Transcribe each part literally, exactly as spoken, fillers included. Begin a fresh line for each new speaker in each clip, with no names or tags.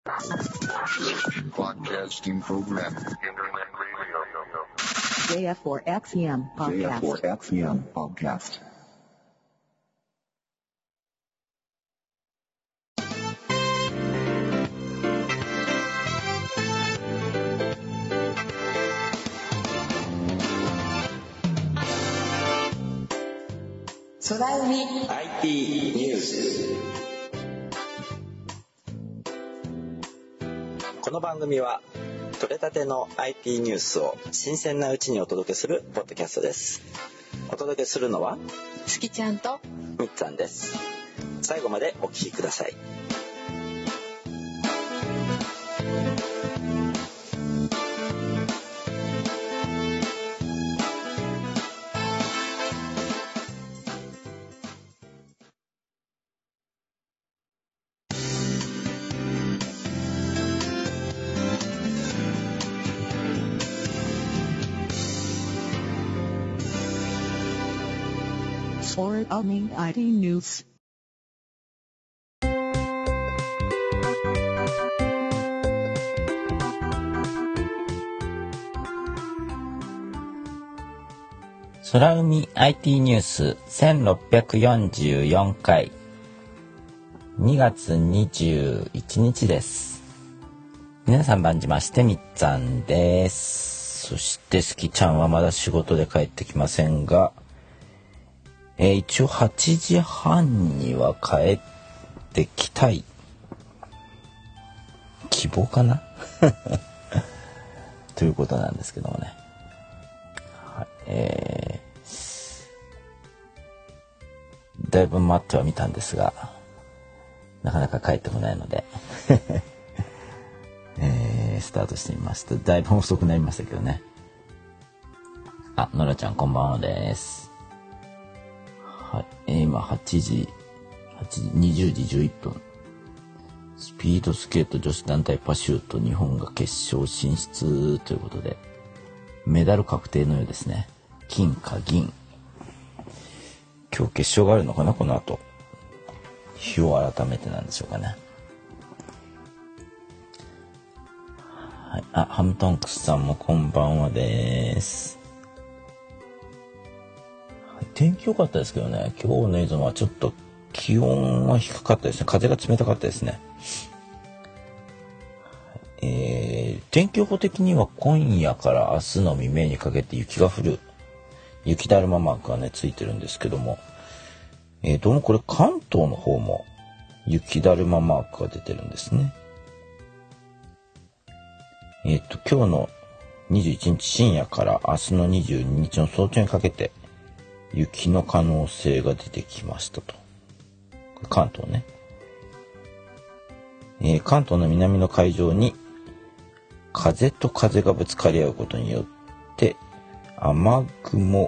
Broadcasting program.
ジェイエフフォーエックスエム
ジェイエフフォ
podcast.
ーエックスエム podcast.
空海
アイティー ニュース。この番組は取れたての アイティー ニュースを新鮮なうちにお届けするポッドキャストです。お届けするのは
すきちゃんと
みっつぁんです。最後までお聞きください。
空海 アイティー ニュース。
空海 アイティー ニュースせんろっぴゃくよんじゅうよんかいにがつにじゅういちにちです。皆さん番じましてみっつぁんです。そしてすきちゃんはまだ仕事で帰ってきませんが、えー、一応はちじはんには帰ってきたい希望かなということなんですけどもね、はい、えー、だいぶ待ってはみたんですがなかなか帰ってこないので、えー、スタートしてみました。だいぶ遅くなりましたけどね。あ、のらちゃんこんばんはです。はい、えー、今はちじ、はちじ、にじゅうじじゅういっぷん。スピードスケート女子団体パシュート日本が決勝進出ということで、メダル確定のようですね。金か銀。今日決勝があるのかな、この後。日を改めてなんでしょうかね。はい、あ、ハムトンクスさんもこんばんはです。天気良かったですけどね、今日の映像はちょっと気温は低かったですね。風が冷たかったですね。えー、天気予報的には今夜から明日の未明にかけて雪が降る、雪だるまマークがねついてるんですけども、えー、どうもこれ関東の方も雪だるまマークが出てるんですね。えっと今日のにじゅういちにち深夜から明日のにじゅうににちの早朝にかけて雪の可能性が出てきましたと。これ関東ね、えー、関東の南の海上に風と風がぶつかり合うことによって雨雲、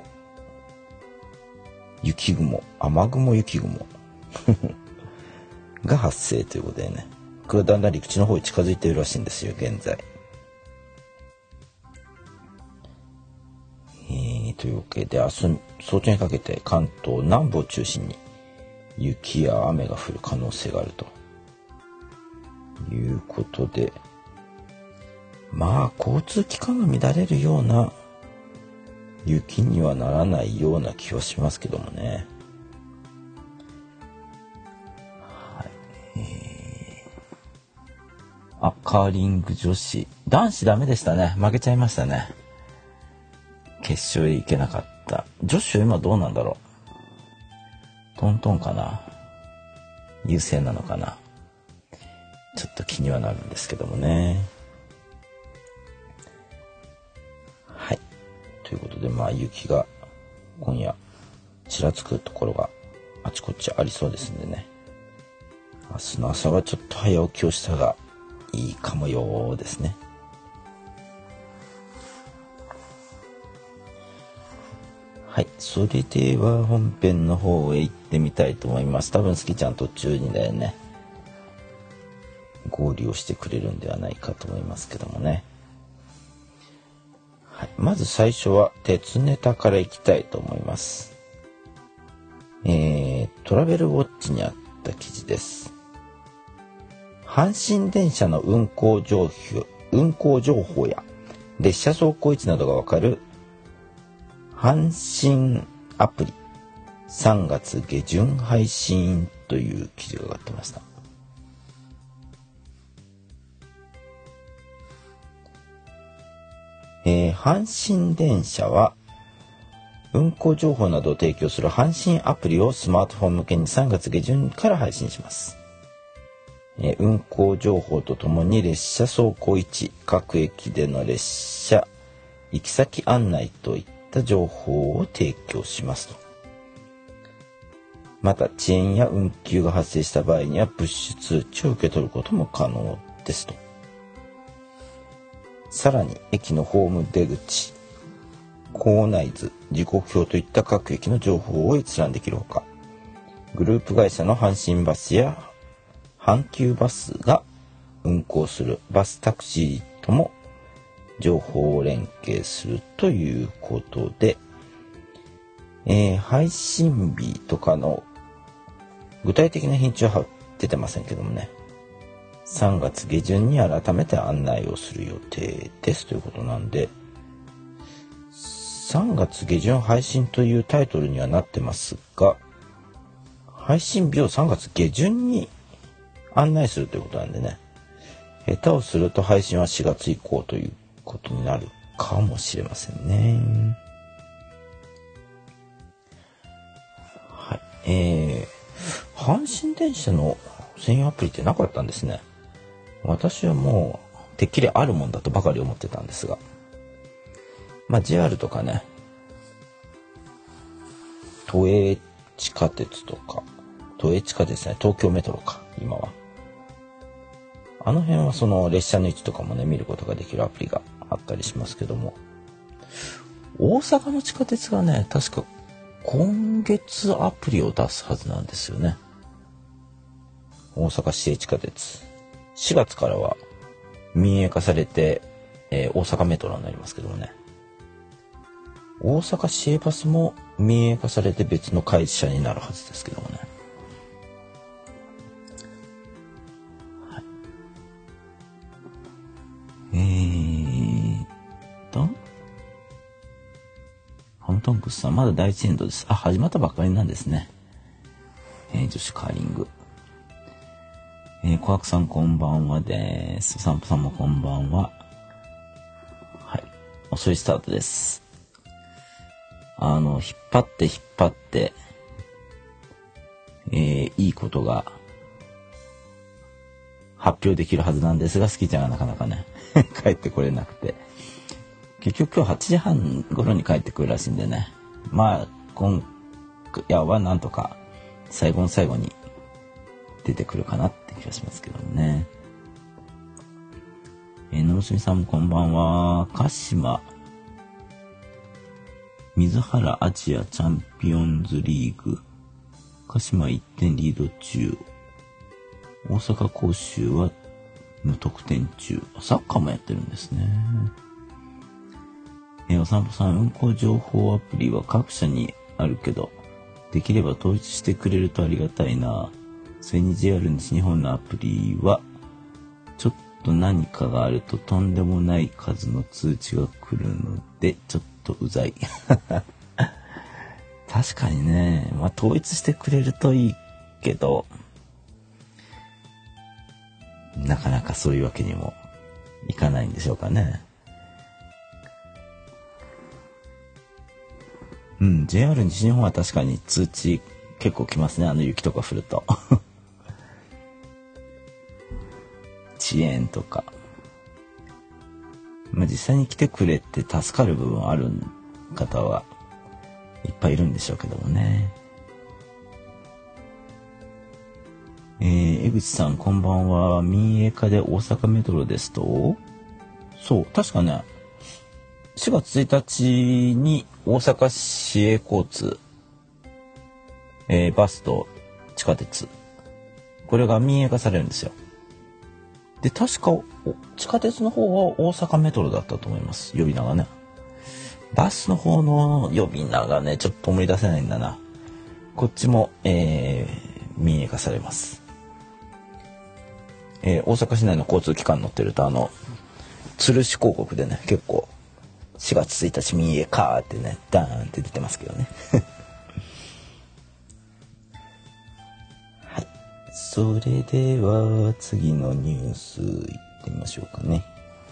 雪雲、雨雲雪雲が発生ということでね、これはだんだん陸地の方に近づいているらしいんですよ現在。えー、というわけで明日早朝にかけて関東南部を中心に雪や雨が降る可能性があるということで、まあ交通機関が乱れるような雪にはならないような気はしますけどもね。はい、えー、あ、カーリング女子男子ダメでしたね。負けちゃいましたね。決勝へ行けなかった。女子は今どうなんだろう。トントンかな、優勢なのかな、ちょっと気にはなるんですけどもね。はい、ということでまあ雪が今夜ちらつくところがあちこちありそうですんでね、明日の朝はちょっと早起きをしたがいいかもようですね。はい、それでは本編の方へ行ってみたいと思います。多分すきちゃん途中にだよね合流をしてくれるんではないかと思いますけどもね。はい、まず最初は鉄ネタからいきたいと思います。えー、トラベルウォッチにあった記事です。 阪神電車の運行情報、運行情報や列車走行位置などがわかる阪神アプリさんがつ下旬配信という記事が上がってました。えー、阪神電車は運行情報などを提供する阪神アプリをスマートフォン向けにさんがつ下旬から配信します。えー、運行情報とともに列車走行位置、各駅での列車行き先案内といった情報を提供しますと。また遅延や運休が発生した場合にはプッシュ通知を受け取ることも可能ですと。さらに駅のホーム出口、構内図、時刻表といった各駅の情報を閲覧できるほか、グループ会社の阪神バスや阪急バスが運行するバスタクシーとも情報を連携するということで、えー、配信日とかの具体的な日にちは出てませんけどもね、さんがつ下旬に改めて案内をする予定ですということなんで、さんがつ下旬配信というタイトルにはなってますが、配信日をさんがつ下旬に案内するということなんでね、下手をすると配信はしがつ以降ということになるかもしれませんね。はい、えー、阪神電車の専用アプリってなかったんですね。私はもうてっきりあるもんだとばかり思ってたんですが、まあ ジェイアール とかね、都営地下鉄とか、都営地下鉄ね、東京メトロか、今は。あの辺はその列車の位置とかもね、見ることができるアプリがあったりしますけども、大阪の地下鉄がね、確か今月アプリを出すはずなんですよね。大阪市営地下鉄。しがつからは民営化されて、えー、大阪メトロになりますけどもね。大阪市営バスも民営化されて別の会社になるはずですけどもね。はい、えーっと、ハムトンクスさん、まだ第一エンドです。あ、始まったばっかりなんですね。えー、女子カーリング。えー、小白さんこんばんはです。お散歩さんもこんばんは。はい。遅いスタートです。あの、引っ張って引っ張って、えー、いいことが発表できるはずなんですが、スキちゃんがなかなかね、帰ってこれなくて。結局今日はちじはん頃に帰ってくるらしいんでね。まあ、今夜はなんとか最後の最後に出てくるかなって気がしますけどね。えー、のむすみさんもこんばんは。鹿島水原アジアチャンピオンズリーグ、鹿島いってんリード中、大阪甲州は無得点中。サッカーもやってるんですね。えー、お散歩さん、運行情報アプリは各社にあるけど、できれば統一してくれるとありがたいな。それに ジェイアール 西日本のアプリはちょっと何かがあるととんでもない数の通知が来るのでちょっとうざい確かにね、まあ統一してくれるといいけど、なかなかそういうわけにもいかないんでしょうかね。うん、ジェイアール 西日本は確かに通知結構来ますね。あの雪とか降ると遅延とか、まあ、実際に来てくれて助かる部分ある方はいっぱいいるんでしょうけどもね。えー、江口さんこんばんは。民営化で大阪メトロですと、そう確かね、しがつついたちに大阪市営交通、えー、バスと地下鉄、これが民営化されるんですよ。で、確か地下鉄の方は大阪メトロだったと思います。呼び名がね。バスの方の呼び名がね、ちょっと思い出せないんだな。こっちも、えー、民営化されます。 えー、大阪市内の交通機関に乗ってるとあの吊るし広告でね結構しがつついたち民営カーってねダーンって出てますけどねはい、それでは次のニュースいってみましょうかね。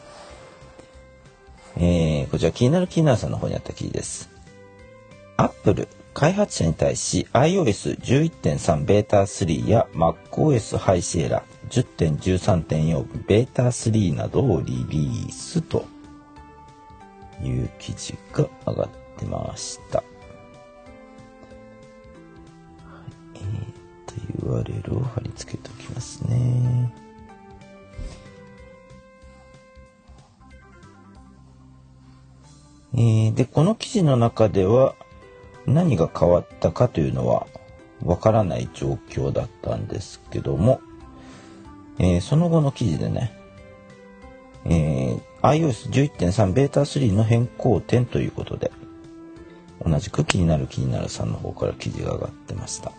えー、こちら気になる気になるさんの方にあった記事です。アップル開発者に対し アイオーエスじゅういってんさん ベータスリーや MacOS ハイシエラ じゅってんじゅうさんてんよん ベータスリーなどをリリースという記事が上がってました。はい、えー、と ユーアールエル を貼り付けておきますね。えー、でこの記事の中では何が変わったかというのはわからない状況だったんですけども、えー、その後の記事でね、えー、アイオーエスじゅういってんさん ベータスリーの変更点ということで同じく気になる気になるさんの方から記事が上がってました。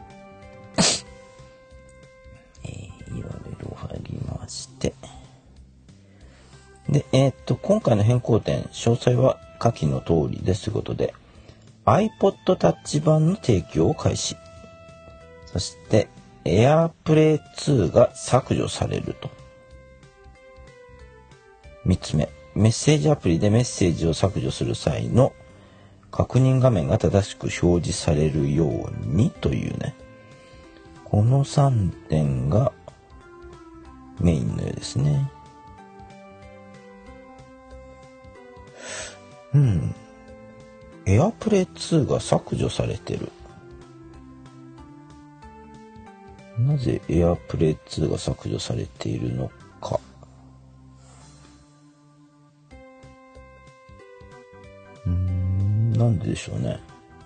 えー、ユーアールエル を貼りましてで、えー、っと今回の変更点詳細は下記の通りですということで iPod Touch 版の提供を開始、そして AirPlay ツーが削除されると。みっつめ、メッセージアプリでメッセージを削除する際の確認画面が正しく表示されるようにというね、このさんてんがメインのようですね。うん。AirPlay ツーが削除されてる。なぜ AirPlay ツーが削除されているのか。うーん、なんででしょうね。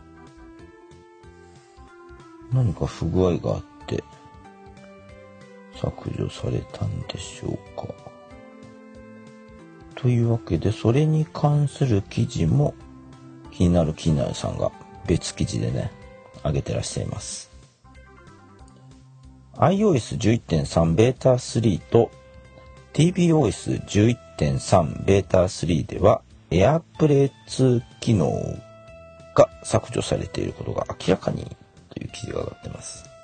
何か不具合があって削除されたんでしょうか。というわけでそれに関する記事も気になる気になるさんが別記事でね上げてらっしゃいます。 アイオーエスじゅういってんさん ベータスリーと ティービーオーエスじゅういってんさん ベータスリーでは AirPlay ツー機能が削除されていることが明らかにという記事が上がってます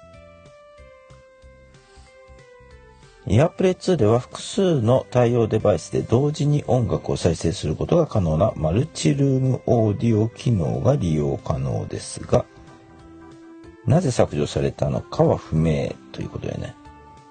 。AirPlay ツーでは複数の対応デバイスで同時に音楽を再生することが可能なマルチルームオーディオ機能が利用可能ですが、なぜ削除されたのかは不明ということでね、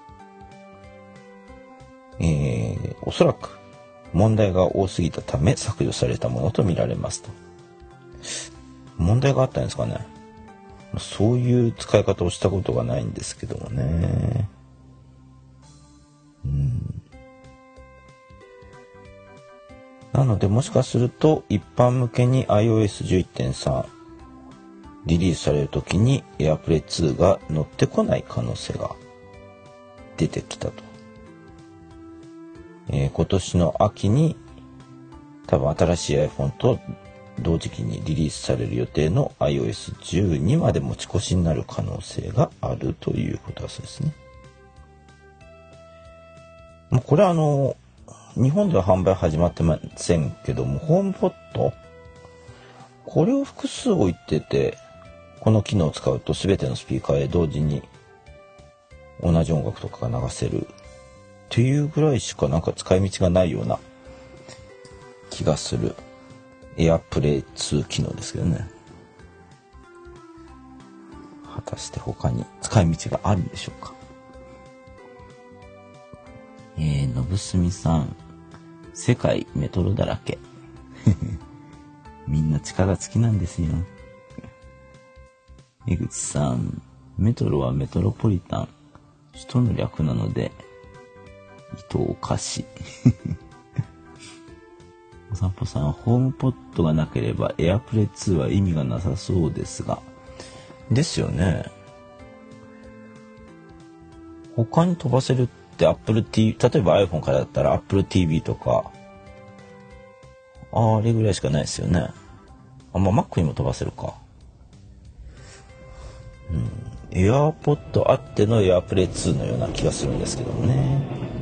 えー、おそらく問題が多すぎたため削除されたものとみられますと。問題があったんですかね。そういう使い方をしたことがないんですけどもね。うん、なのでもしかすると一般向けに アイオーエスじゅういってんさん リリースされるときに AirPlay ツーが乗ってこない可能性が出てきたと、えー、今年の秋に多分新しい iPhone と同時期にリリースされる予定の アイオーエスじゅうに まで持ち越しになる可能性があるということだそうですね。これはあの日本では販売始まってませんけども、ホームポットこれを複数置いててこの機能を使うと全てのスピーカーへ同時に同じ音楽とかが流せるっていうぐらいしかなんか使い道がないような気がする AirPlay ツー機能ですけどね。果たして他に使い道があるんでしょうか。えー、のぶすみさん、世界メトロだらけみんな力尽きなんですよ。江口さん、メトロはメトロポリタン、首都の略なので伊藤菓子お散歩さん、ホームポットがなければ AirPlay ツーは意味がなさそうですが、ですよね。他に飛ばせるってApple ティービー、例えば iPhone からだったら Apple ティービー とか、あ, あれぐらいしかないですよね。あ、まあ Mac にも飛ばせるか。うん、 AirPod あっての AirPlay ツーのような気がするんですけどもね。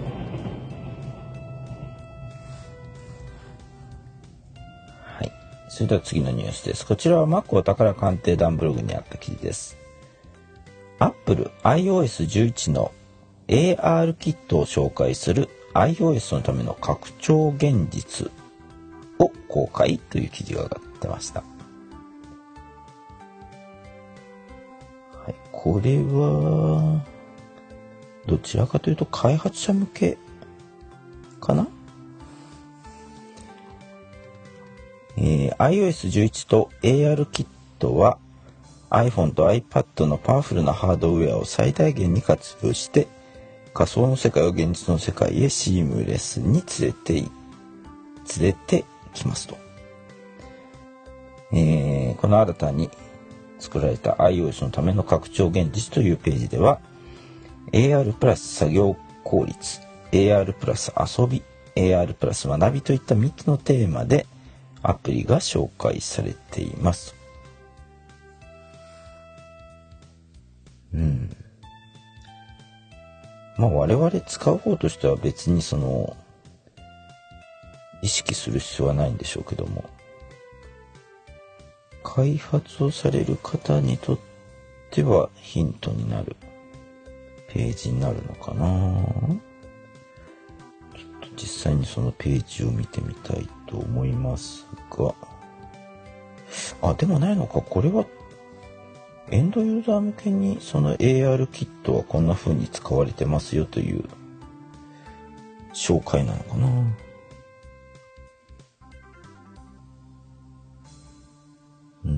はい。それでは次のニュースです。こちらは Mac お宝鑑定団ブログにあった記事です。Apple アイオーエスじゅういち の エーアール キットを紹介する iOS のための拡張現実を公開という記事が上がってました。はい、これはどちらかというと開発者向けかな。えー、アイオーエスじゅういち と エーアール キットは iPhone と iPad のパワフルなハードウェアを最大限に活用して仮想の世界を現実の世界へシームレスに連れて連れてきますと、えー、この新たに作られた iOS のための拡張現実というページでは エーアール プラス作業効率、 エーアール プラス遊び、 エーアール プラス学びといったみっつのテーマでアプリが紹介されています。うんまあ我々使う方としては別にその意識する必要はないんでしょうけども、開発をされる方にとってはヒントになるページになるのかな。ちょっと実際にそのページを見てみたいと思いますが、あ、でもないのか。これはエンドユーザー向けにその エーアール キットはこんな風に使われてますよという紹介なのかな。うん。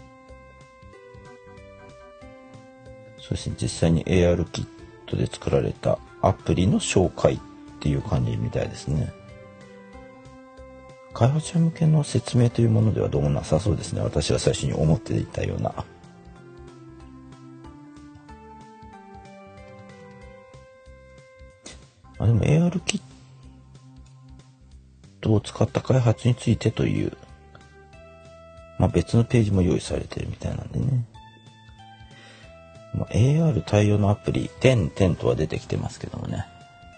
そして実際に エーアール キットで作られたアプリの紹介っていう感じみたいですね。開発者向けの説明というものではどうもなさそうですね。私は最初に思っていたような。あ、でも エーアール キットを使った開発についてという、まあ、別のページも用意されてるみたいなんでね。まあ、エーアール 対応のアプリじゅう、じゅうとは出てきてますけどもね。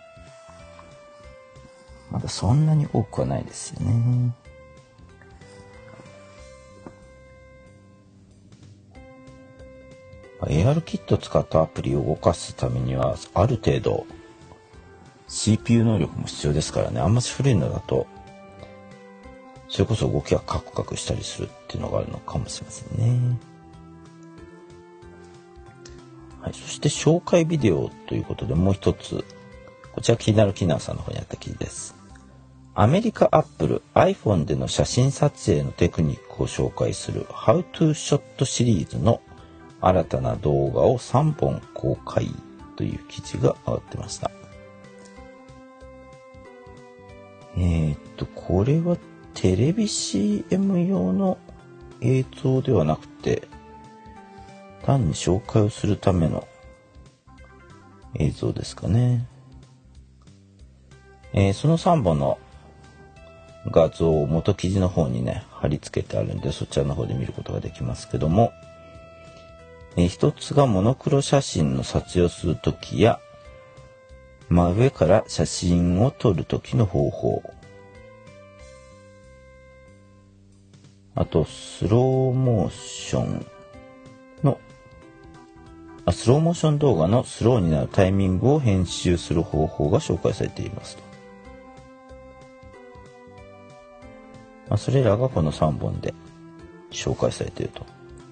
まだそんなに多くはないですよね。エーアール キットを使ったアプリを動かすためにはある程度 シーピーユー 能力も必要ですからね。あんまり古いのだとそれこそ動きがカクカクしたりするっていうのがあるのかもしれませんね。はい、そして紹介ビデオということでもう一つ、こちら気になるキナーさんの方にあった記事です。アメリカアップル iPhone での写真撮影のテクニックを紹介する How to Shot シリーズの新たな動画をさんぼん公開という記事が上がってました。えー、っとこれはテレビ シーエム 用の映像ではなくて単に紹介をするための映像ですかね。えー、そのさんぼんの画像を元記事の方にね貼り付けてあるんで、そちらの方で見ることができますけども、えー、一つがモノクロ写真の撮影をするときや真上から写真を撮るときの方法、あとスローモーションのあスローモーション動画のスローになるタイミングを編集する方法が紹介されていますと。まあ、それらがこのさんぼんで紹介されていると。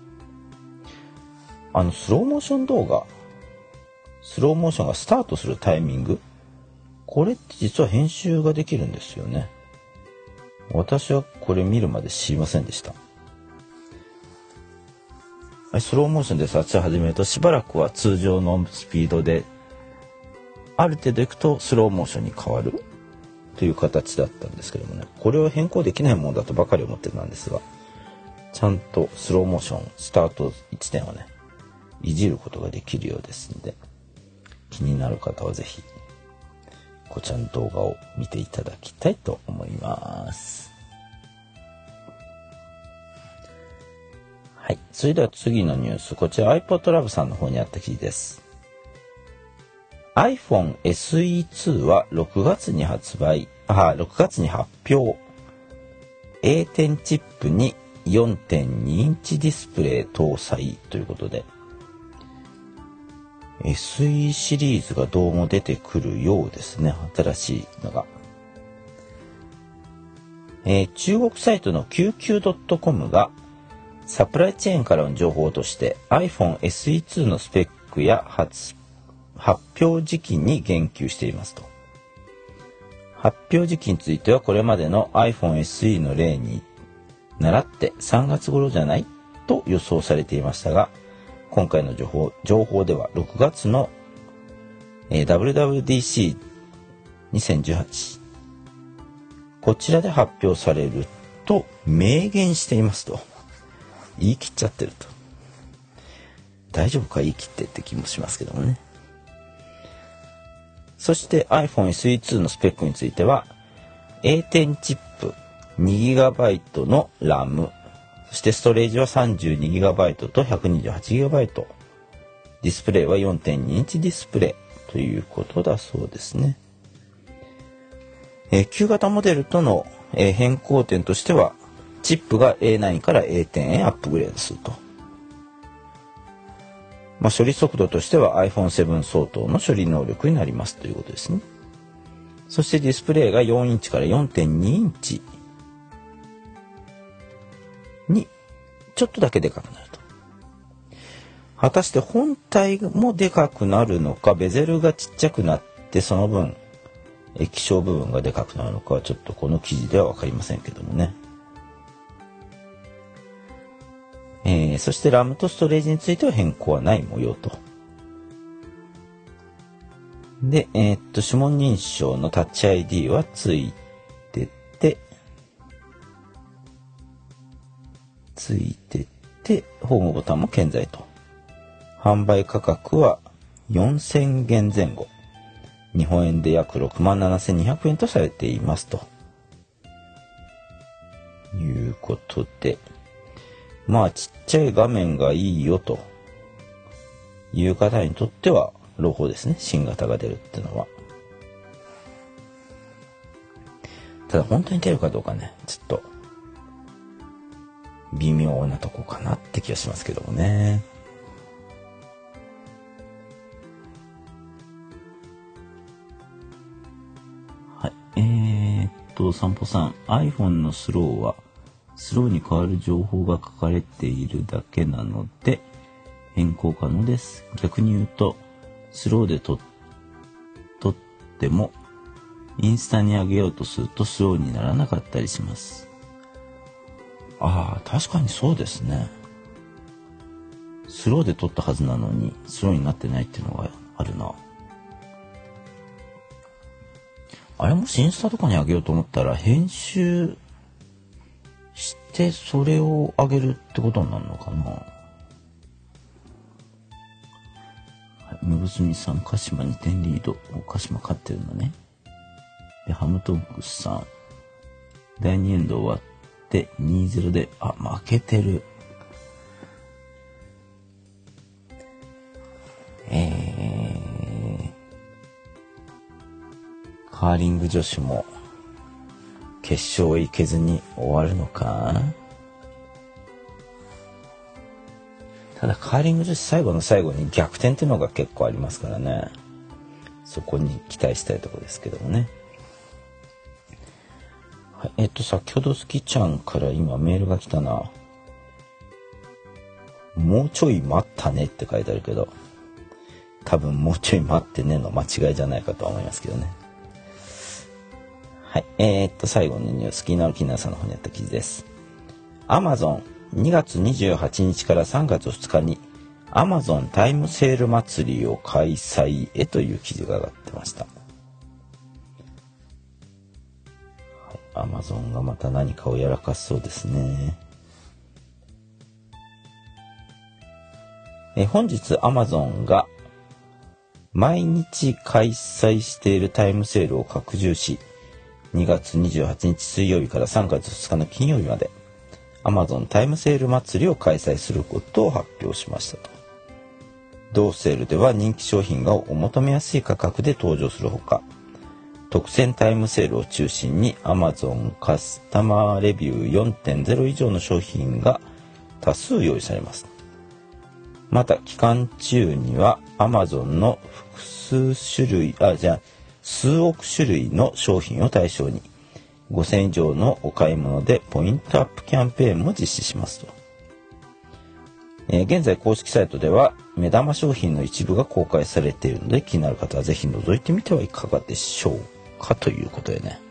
あのスローモーション動画、スローモーションがスタートするタイミング、これって実は編集ができるんですよね。私はこれ見るまで知りませんでした。スローモーションで撮影を始めるとしばらくは通常のスピードで、ある程度いくとスローモーションに変わるという形だったんですけどもね、これを変更できないものだとばかり思ってたんですが、ちゃんとスローモーションスタートいちてんをねいじることができるようですので、気になる方はぜひこちらの動画を見ていただきたいと思います。 はい。それでは次のニュース。こちら iPodLab さんの方にあった記事です。iPhone エスイーツー はろくがつに発売、あ、ろくがつに発表。エーテン チップに よんてんに インチディスプレイ搭載ということで、エスイー シリーズがどうも出てくるようですね。新しいのが。えー、中国サイトの キューキュードットコム がサプライチェーンからの情報として iPhone エスイーツー のスペックや 発, 発表時期に言及していますと。発表時期についてはこれまでの iPhone エスイー の例に倣ってさんがつ頃じゃないと予想されていましたが、今回の情報、情報ではろくがつの、えー、ダブリューダブリューディーシーにせんじゅうはち こちらで発表されると明言していますと。言い切っちゃってると。大丈夫か言い切ってって気もしますけどもね。そして iPhone エスイーツー のスペックについては エーテン チップ にギガバイト の ラム、そしてストレージは さんじゅうにギガバイト と ひゃくにじゅうはちギガバイト、 ディスプレイは よんてんに インチディスプレイということだそうですね。えー、旧型モデルとの、えー、変更点としてはチップが エーナイン から エーテン へアップグレードすると。まあ、処理速度としては アイフォンセブン 相当の処理能力になりますということですね。そしてディスプレイがよんインチから よんてんに インチにちょっとだけでかくなると。果たして本体もでかくなるのか、ベゼルがちっちゃくなってその分液晶部分がでかくなるのかはちょっとこの記事では分かりませんけどもね。えー、そして ラム とストレージについては変更はない模様と。で、えー、っと指紋認証のタッチ アイディー はついててついててホームボタンも健在と。販売価格はよんせんえん前後、日本円で約 ろくまんななせんにひゃくえんとされていますということで、まあちっちゃい画面がいいよという方にとっては朗報ですね。新型が出るっていうのは。ただ本当に出るかどうかね、ちょっと微妙なとこかなって気がしますけどもね。はい、えー、っと散歩さん、 iPhone のスローはスローに変わる情報が書かれているだけなので変更可能です。逆に言うとスローで撮ってもインスタに上げようとするとスローにならなかったりします。ああ、確かにそうですね。スローで撮ったはずなのにスローになってないっていうのがあるな。あれもしインスタとかに上げようと思ったら編集してそれを上げるってことになるのかな。むぶすみさん、鹿島にてんリード。鹿島勝ってるのね。でハムトンクスさん、だいにエンド終わってにたいゼロで、あ、負けてる。えー、カーリング女子も決勝へ行けずに終わるのか。ただカーリング女子最後の最後に逆転っていうのが結構ありますからね。そこに期待したいところですけどもね。はい、えっと先ほどスキちゃんから今メールが来たな。もうちょい待ったねって書いてあるけど、多分もうちょい待ってねの間違いじゃないかとは思いますけどね。はい、えー、っと最後のニュース、気になる気になるさんの方にあった記事です。Amazonにがつにじゅうはちにちからさんがつふつかに Amazon タイムセール祭りを開催へという記事が上がってました。はい、Amazon がまた何かをやらかしそうですね。え本日 Amazon が毎日開催しているタイムセールを拡充し、にがつにじゅうはちにち水曜日からさんがつふつかの金曜日まで Amazon タイムセール祭りを開催することを発表しましたと。同セールでは人気商品がお求めやすい価格で登場するほか、特選タイムセールを中心に Amazon カスタマーレビュー よんてんゼロ 以上の商品が多数用意されます。また期間中には Amazon の複数種類あじゃあ数億種類の商品を対象にごせん以上のお買い物でポイントアップキャンペーンも実施しますと。えー、現在公式サイトでは目玉商品の一部が公開されているので、気になる方はぜひ覗いてみてはいかがでしょうかということでね。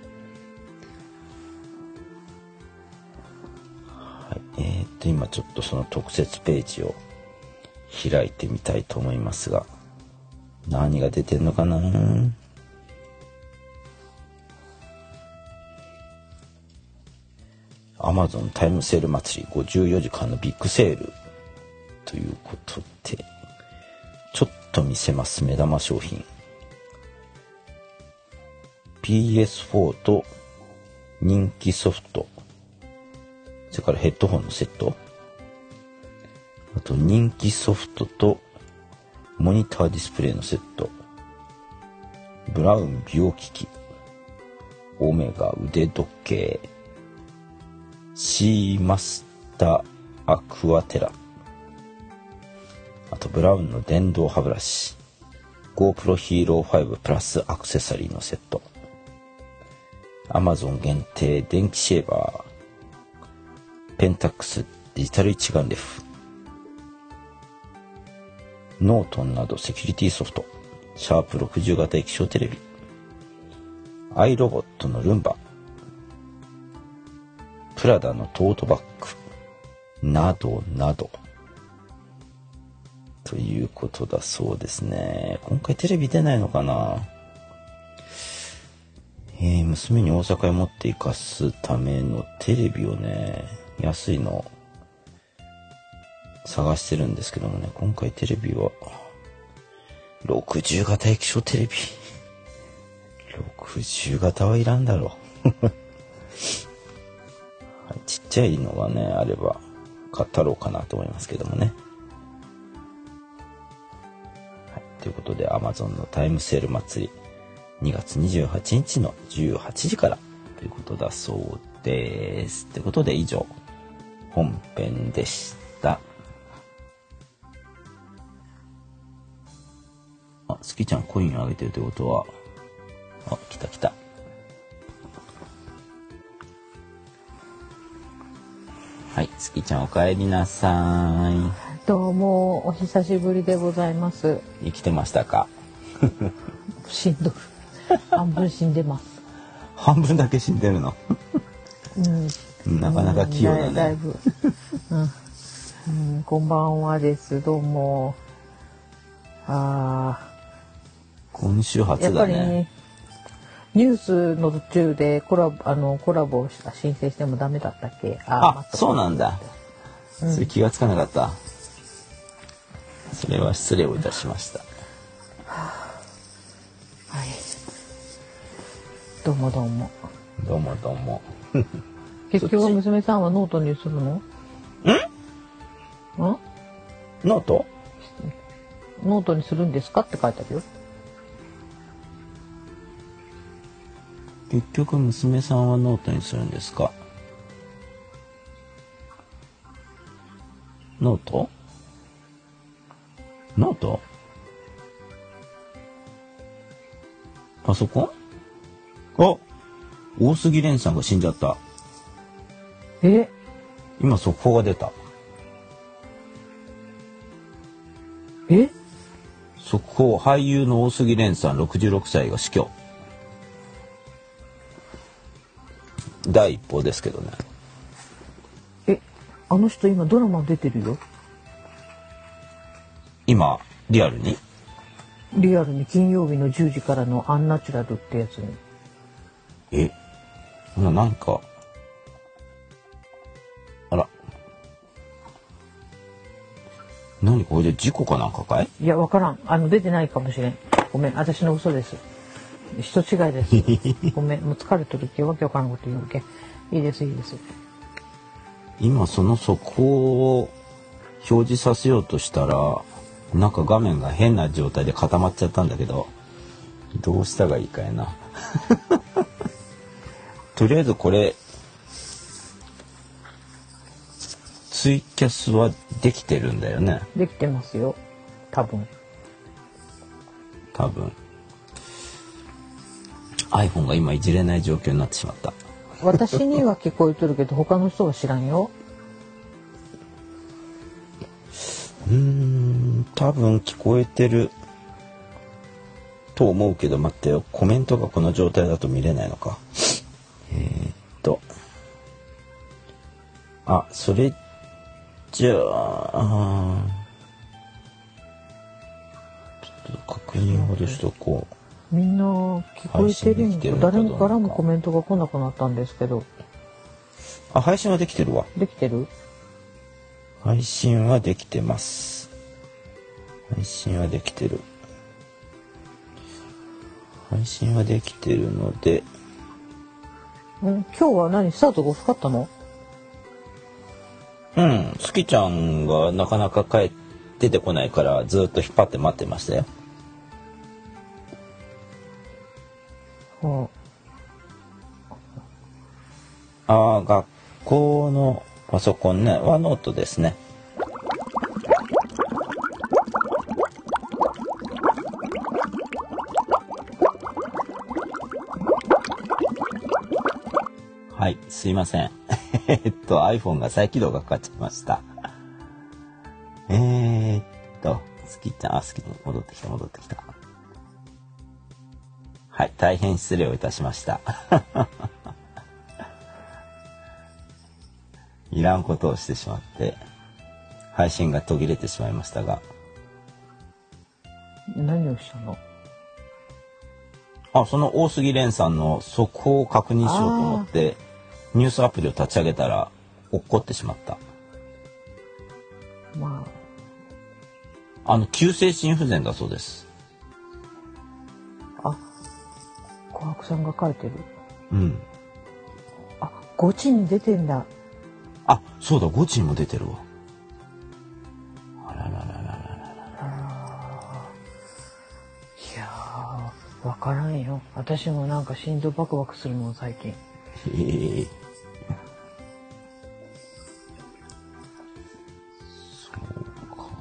はい、えー、っと今ちょっとその特設ページを開いてみたいと思いますが、何が出てんのかな。Amazon タイムセール祭りごじゅうよじかんのビッグセールということで、ちょっと見せます。目玉商品 ピーエスフォー と人気ソフト、それからヘッドホンのセット、あと人気ソフトとモニターディスプレイのセット、ブラウン美容機器、オメガ腕時計、シーマスタアクアテラ、あとブラウンの電動歯ブラシ、 GoPro Hero ファイブプラスアクセサリーのセット、 Amazon 限定電気シェーバー、ペンタックスデジタル一眼レフ、ノートンなどセキュリティソフト、シャープろくじゅう型液晶テレビ、アイロボットのルンバ、プラダのトートバッグなどなどということだそうですね。今回テレビ出ないのかな。えー、娘に大阪へ持って行かすためのテレビをね、安いの探してるんですけどもね、今回テレビはろくじゅう型液晶テレビろくじゅう型はいらんだろうちっちゃいのがねあれば買ったろうかなと思いますけどもね。はい、ということで Amazon のタイムセール祭りにがつにじゅうはちにちのじゅうはちじからということだそうです。ということで以上本編でした。あ、すきちゃんコインをあげてるということは、あ、来た来た。はい、すきちゃんお帰りなさい。
どうもお久しぶりでございます。
生きてましたか？
死んどる。半分死んでます。
半分だけ死んでるの。
うん、
なかなか器用だね。
だいぶ、うんうん。こんばんはです。どうも。ああ。
今週初だね。
やっぱりね、ニュースの途中でコラボあのコラボを申請してもダメだったっけ？
あ、あそうなんだ。
うん、
それ気がつかなかった。それは失礼をいたしました。
はい。どうもどうも。
どうもどうも。
結局娘さんはノートにするの？ん？ん？
ノート？
ノートにするんですかって書いてあるよ。
結局娘さんはノートにするんですか？ノート？ノート？パソコン？あ、大杉蓮さんが死んじゃった。
え？
今速報が出た。
え？
速報、俳優の大杉蓮さんろくじゅうろくさいが死去。第一報ですけどね。
え、あの人今ドラマ出てるよ。
今リアルに？
リアルに金曜日のじゅうじからのアンナチュラルってやつに。
え、な、なんか、あら。何これで事故かなんかかい？
いや、わからん。あの、出てないかもしれん。ごめん、私の嘘です。人違いです。ごめん、もう疲れてるってわけわからんこと言うけ。いいです、いいです。
今その速報を表示させようとしたらなんか画面が変な状態で固まっちゃったんだけど、どうしたがいいかやなとりあえずこれツイキャスはできてるんだよね。
できてますよ、多分。
多分 iPhone が今いじれない状況になってしまった。
私には聞こえてるけど他の人は知らんよ。
うーん、多分聞こえてると思うけど、待ってよ、コメントがこの状態だと見れないのか。えー、っとあ、それじゃあちょっと確認ほどしとこう。
みんな聞こえてるんで、誰からもコメントが来なくなったんですけど。
あ、配信はできてるわ。
できてる？
配信はできてます。配信はできてる。配信はできてるので。
ん、今日は何スタートが遅かったの？
うん、すきちゃんがなかなか帰って出てこないからずっと引っ張って待ってましたよ。
は
ああ、学校のパソコンね、ワンノートですね。はい、すいません。えっと iPhone が再起動がかかっちゃいました。えーっとすきちゃん、あ、すきちゃん戻ってきた戻ってきた。はい、大変失礼をいたしました。いらんことをしてしまって配信が途切れてしまいましたが。
何をしたの？
あ、その大杉蓮さんの速報を確認しようと思ってニュースアプリを立ち上げたら落っこってしまった。
ま
あ、あの急性心不全だそうです。
あ、小白さんが書いてる。
うん。
あ、ゴチに出てんだ。
あ、そうだ、ゴチにも出てるわ。あららららららら。
あー、いやー、わからんよ。私もなんか心臓バクバクするもん最近。
へえ。そうか。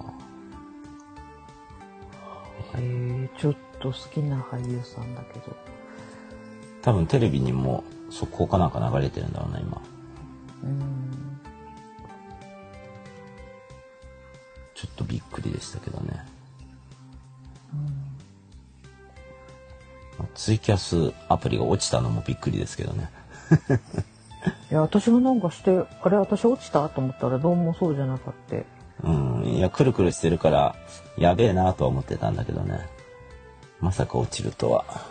えー、ちょっと好きな俳優さんだけど。
多分テレビにも速報かなんか流れてるんだろうな今。
うーん。
ちょっとびっくりでしたけどね。ツイキャスアプリが落ちたのもびっくりですけどね。
いや、私もなんかして、あれ私落ちたと思ったらどうもそうじゃなかった。
うん、いや、くるくるしてるからやべえなとは思ってたんだけどね。まさか落ちるとは。はい。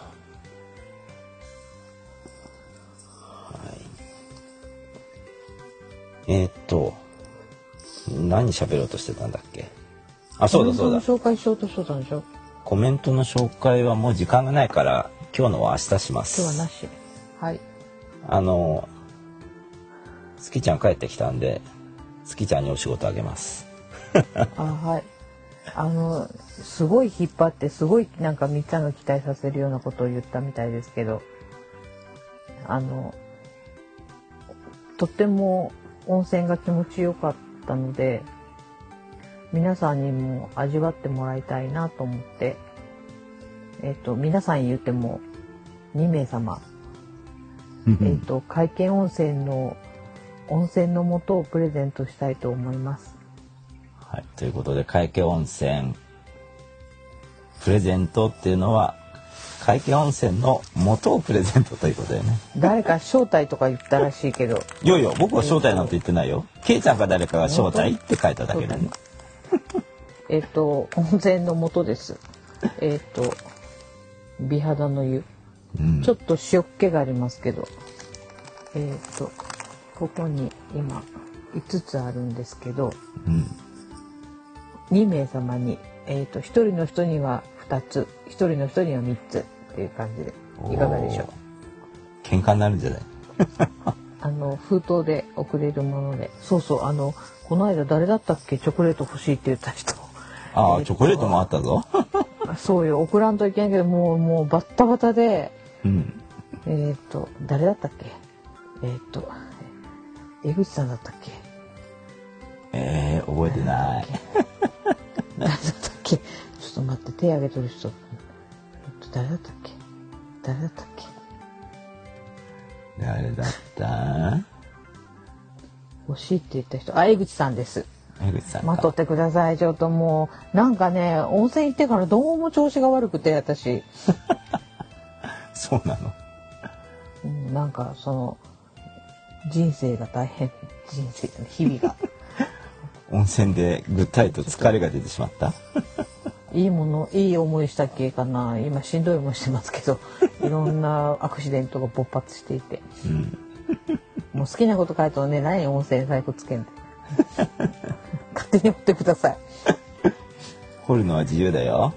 えー、っと何喋ろうとしてたんだっけ。あ、そうだそうだ。
コメントの紹介しようとしてたんでしょ。
コメントの紹介はもう時間がないから今日のは明日します。
今日はなし。はい。
あのすきちゃん帰ってきたんで、すきちゃんにお仕事あげます。
あ、はい。あのすごい引っ張ってすごいなんかみっちゃんが期待させるようなことを言ったみたいですけど、あのとっても温泉が気持ちよかったので皆さんにも味わってもらいたいなと思って、えっと皆さん言ってもにめいさまえっと会見温泉の温泉の素をプレゼントしたいと思います。
はい、ということで会計温泉プレゼントっていうのは会計温泉の素をプレゼントということだよね。
誰か招待とか言ったらしいけど。
いやいや、僕は招待なんて言ってないよ。ケイちゃんか誰かが招待って書いただけでね。
えっと温泉の素です。えっと美肌の湯、うん、ちょっと塩っ気がありますけど、えっとここに今いつつあるんですけど、うん、にめいさまに、えっとひとりの人にはふたつ、ひとりの人にはみっつっていう感じでいかがでしょう。
喧嘩になるんじゃない？
あの封筒で送れるもので、そうそう、あのこの間誰だったっけ、チョコレート欲しいって言った人。
ああ、
えー、
チョコレートもあったぞ。
そうよ、送らんといけないけど、もうもうバッタバタで、
うん、
えっと誰だったっけ、えっと江口さんだったっけ。
えー、覚えてない。
誰だったっけ、ちょっと待って、手挙げてる人、えっと誰だったっけ、誰だったっけ。
誰だった？
欲しいって言った人、あ、江口さんです。
江口さんか。
待っとってください。ちょっともうなんかね、温泉行ってからどうも調子が悪くて、私。
そうなの。
うん、なんかその人生が大変、人生日々が。
温泉でぐったりと疲れが出てしまった。
いいもの、いい思いしたっけかな。今しんどい思いしてますけど、いろんなアクシデントが勃発していて。
うん、
もう好きなこと書いてね、何温泉最後つけんで。勝手に掘ってください。
掘るのは自由だよ。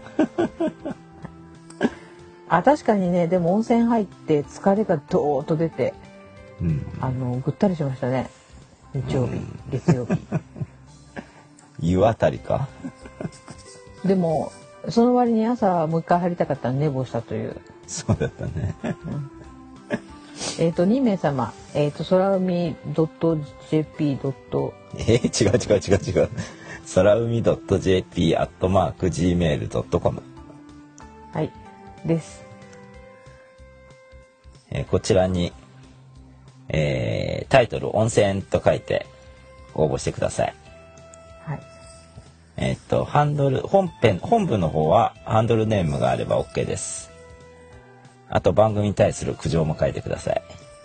あ、確かにね、でも温泉入って疲れがドーッと出て、
うん、
あのぐったりしましたね。日曜日、うん、月曜日。
湯あたりか。
でもその割に朝もう一回入りたかったら寝坊したという。
そうだったね。うん、
えっとにめいさま、えっ、ー、と空海 .jp.
えー、違う違う違う違う。空海 .jp アットマーク ジーメールドットコム。
はいです。
えー、こちらに、えー、タイトル温泉と書いて応募してください。
はい。
えっとハンドル本編本部の方はハンドルネームがあれば OK です。あと番組に対する苦情も書いてください。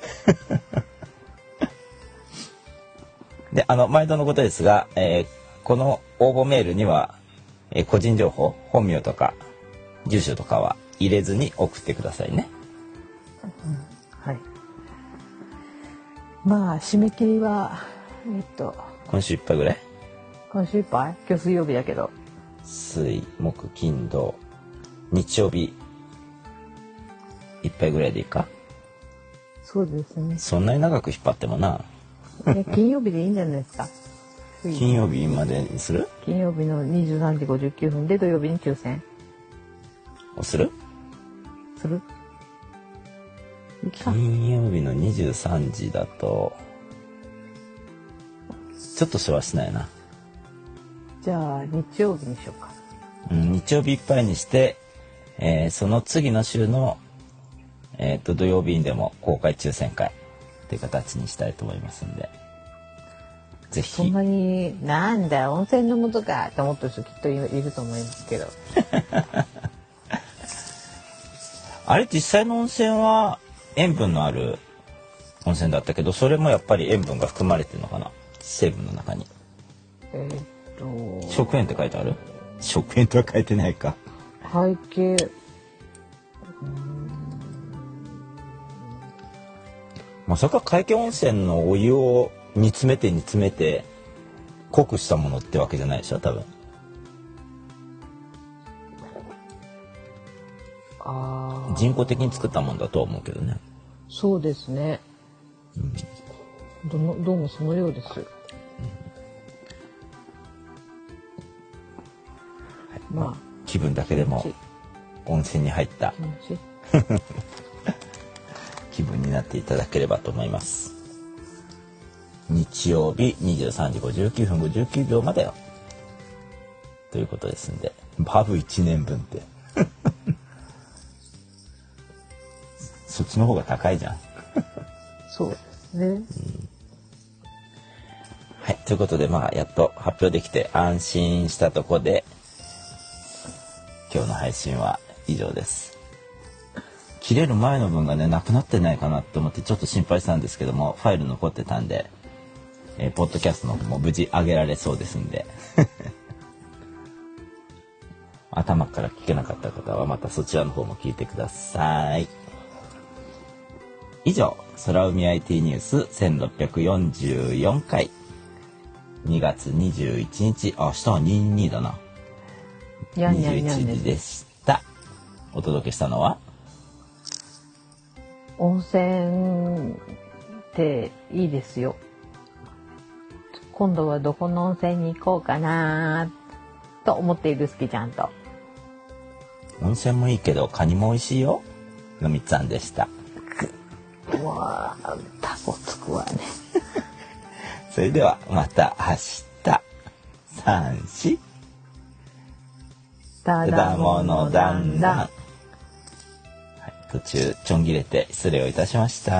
で、あの毎度のことですが、えー、この応募メールには、えー、個人情報、本名とか住所とかは入れずに送ってくださいね。
うん、はい。まあ締め切りはえっと
今週いっぱいぐらい。
今週いっぱい？今日水曜日だけど。
水木金土日曜日いっぱいぐらいでいいか。
そうですね。
そんなに長く引っ張ってもな。
金曜日でいいんじゃないですか。
金曜日までにする？
金曜日のにじゅうさんじごじゅうきゅうふんで土曜日に抽選
をする？
する？
金曜日のにじゅうさんじだとちょっとそわしないな。
じゃあ日曜日にしようか。
うん、日曜日いっぱいにして、えー、その次の週の、えー、と土曜日にでも公開抽選会という形にしたいと思いますんで、ぜひ。
そんなになんだ温泉の素かと思ってる人きっといると思いますけど。
あれ実際の温泉は塩分のある温泉だったけど、それもやっぱり塩分が含まれてるのかな、成分の中に。
えー、っと
食塩って書いてある？食塩とは書いてないか。
背景
まさか海峡温泉のお湯を煮詰めて煮詰めて濃くしたものってわけじゃないでしょ多分。
あ
人工的に作ったもんだとは思うけどね。
そうですね、うん、どのどうもそのようです、うん。はい、まあ
気分だけでも温泉に入った気分になっていただければと思います。日曜日にじゅうさんじごじゅうきゅうふんごじゅうきゅうびょうまでよということですんで、バブいちねんぶんってそっちの方が高いじゃん。
そうですね、うん、
はい、ということでまあやっと発表できて安心したところで今日の配信は以上です。切れる前の分がねなくなってないかなと思ってちょっと心配したんですけども、ファイル残ってたんで、えー、ポッドキャストの方も無事上げられそうですんで頭から聞けなかった方はまたそちらの方も聞いてください。以上、空海 アイティー ニュースせんろっぴゃくよんじゅうよんかいにがつにじゅういちにち、あ、明日はにじゅうにだな。
やんやんやん
にじゅういちじでした。お届けしたのは
温泉ていいですよ。今度はどこの温泉に行こうかなと思っているすきちゃんと。
温泉もいいけどカニも美味しいよのみつさんでした。
うわあ、タコつくわね。
それではまた明日。さんし
ただものだんだん、はい、
途中ちょん切れて失礼をいたしました。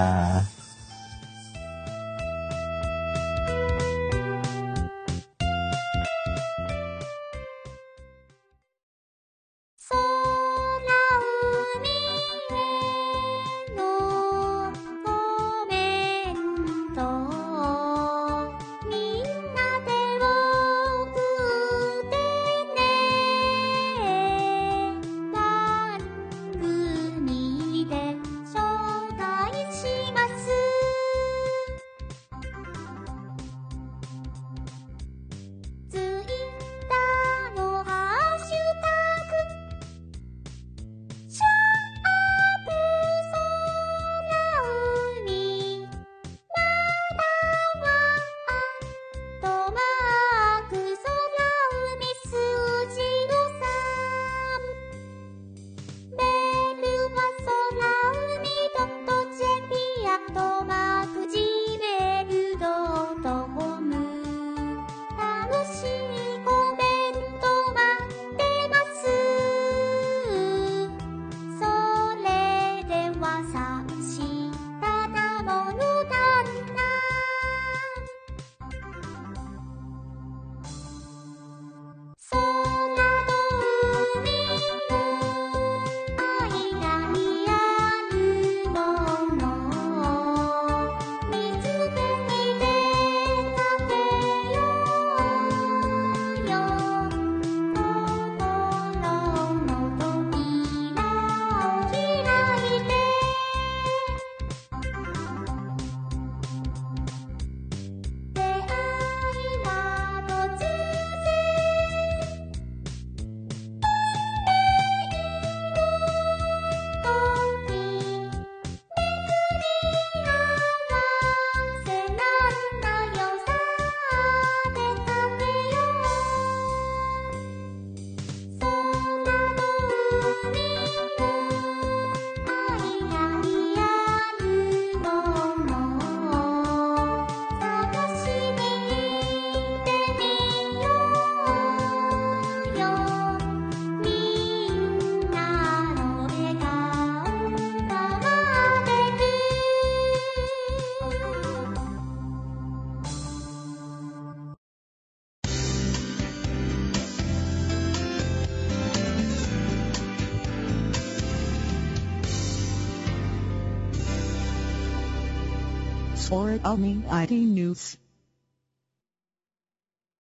For Omni アイティー News